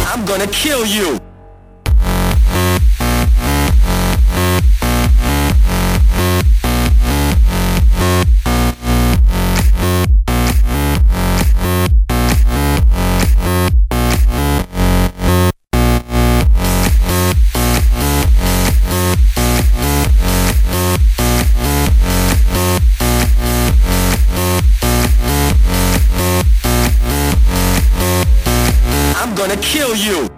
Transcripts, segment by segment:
I'm gonna kill you. I'm gonna kill you.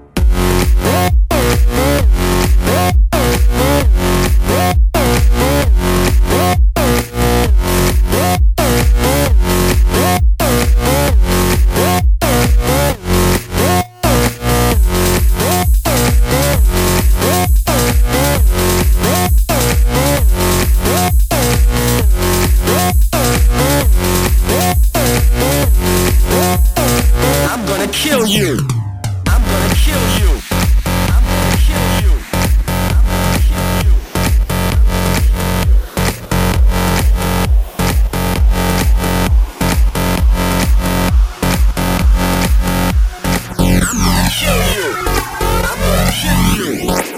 I'm gonna kill you. I'm gonna kill you. I'm gonna kill you. I'm gonna kill you. I'm gonna kill you.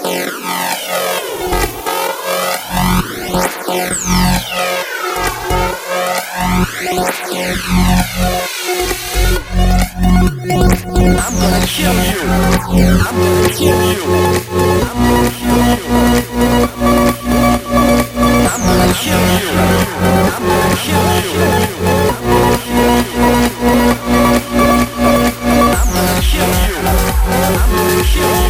I'm gonna kill you. I'm gonna kill you. I'm gonna kill you. I'm gonna kill you. I'm gonna kill you. I'm gonna kill you. I'm gonna kill you.